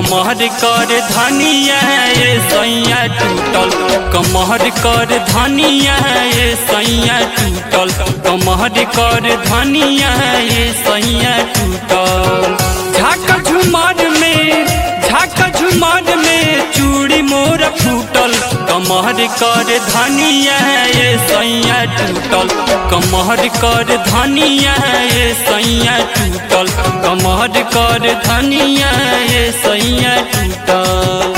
कमर कर धनिया ये सैया टूटल कमर कर धनिया ये सैया टूटल कमर कर धनिया ये सैया टूटल। झाका झुमर में चूड़ी मोर फूटल कमर कर धनिया ये सैया टूटल कमर कर धनिया ये सैया टूटल कमर कर धनिया ये सैया टूटल।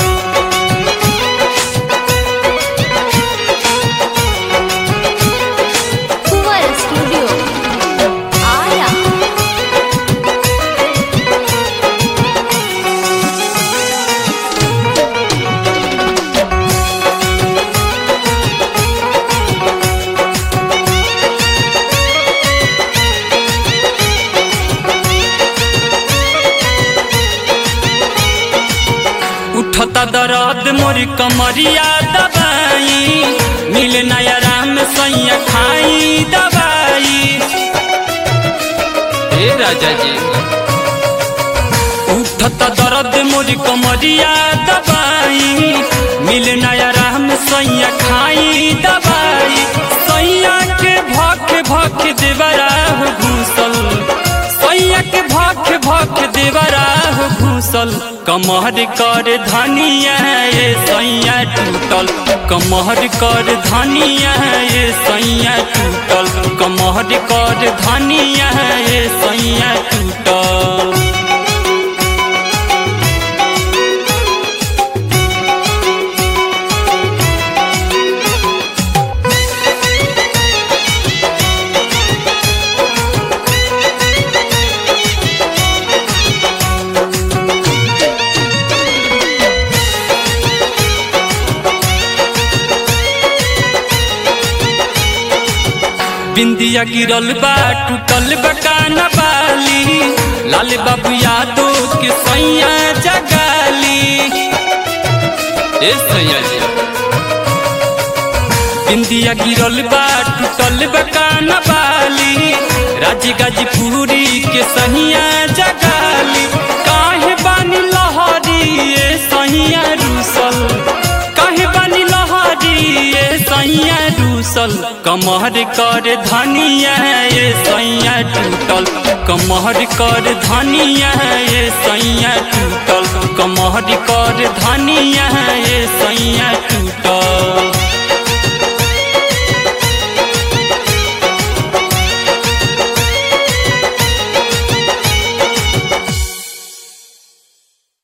उठता दर्द मोर कमरिया दबाई मिल नया राम सैया खाई दवाई। हे राजा जी उठता दर्द मोर कमरिया दबाई मिल नया राम सैया खाई दवाई। सैया के भख देवरा घूसल सैया के भख देवरा घूसल कमर कर धनिया ये सैया टूटल कमर कर धनिया ये सैया टूटल कमर कर धनिया ये सैया टूटल। बिंदिया गिरल बा टूटल बकाना बाली लाल बाबू यादो के सैया जगाली। ए सैया जी बिंदिया गिरल बा टूटल बकाना बाली राजी गाजीपुरी के सैया जगाली। काहे बानी लहरी ये सैया रूसल काहे बानी लहरी ये सैया रूसल कमर कर धनिया ये सैया टूटल कमर कर धनिया ये सैया टूटल कमर कर धनिया ये सैया टूटल।